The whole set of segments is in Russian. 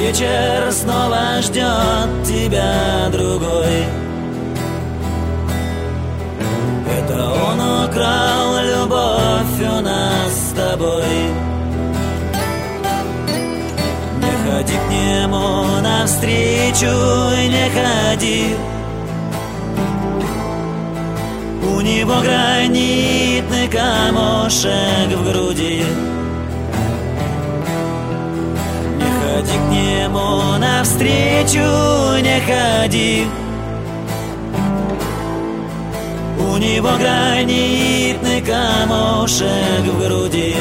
вечер снова ждет тебя другой. Это он украл любовь у нас с тобой. Не ходи к нему навстречу и не ходи. У него гранитный камушек в груди. Не ходи к нему навстречу, не ходи. У него гранитный камушек в груди.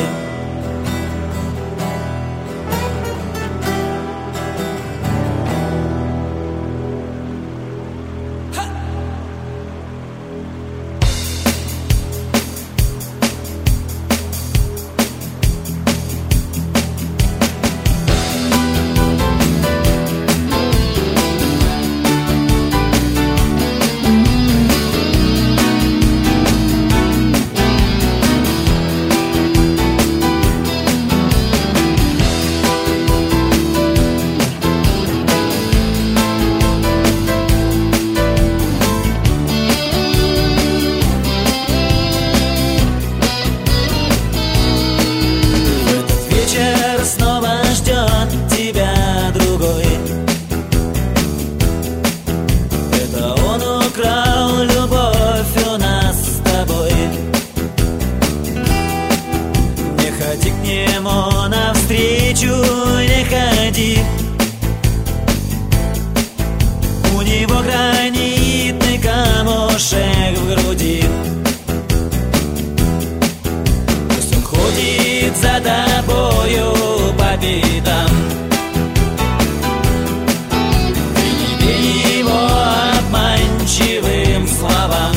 Снова ждет тебя другой. Это он украл любовь у нас с тобой. Не ходи к нему навстречу, не ходи. У него гранитный камушек в груди. Пусть он ходит за тобою по пятам. Ты не верь его обманчивым словам.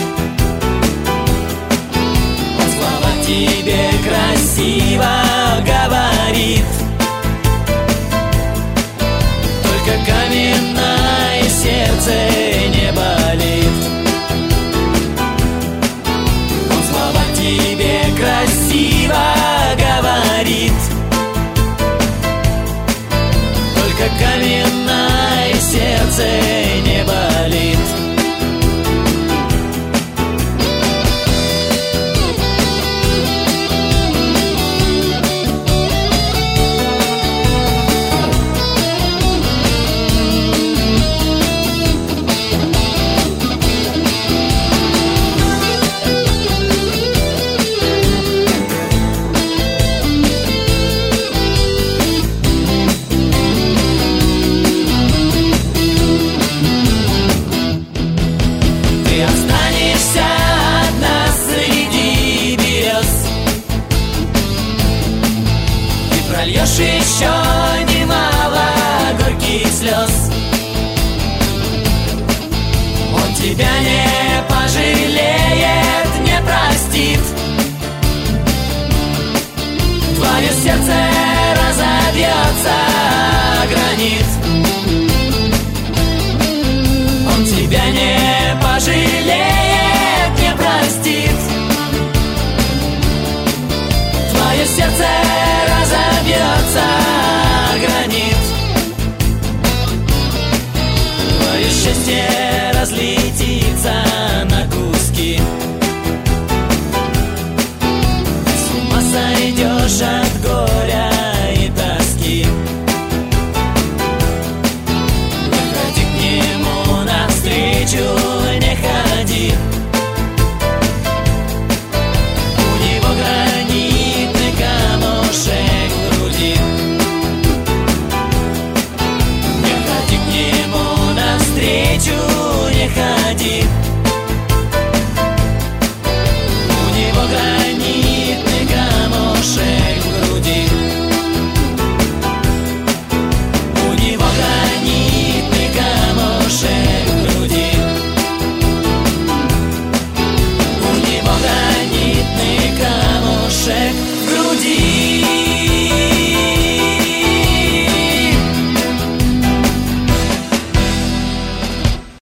Он слова тебе красиво говорит, только каменное сердце не болит. Он слова тебе красиво говорит, только каменное сердце не болит. Прольешь еще немало горьких слез. Он тебя не пожалеет, не простит. Твое сердце разобьется гранит. Он тебя не пожалеет, не простит. Твое сердце разобьется гранит. Твое счастье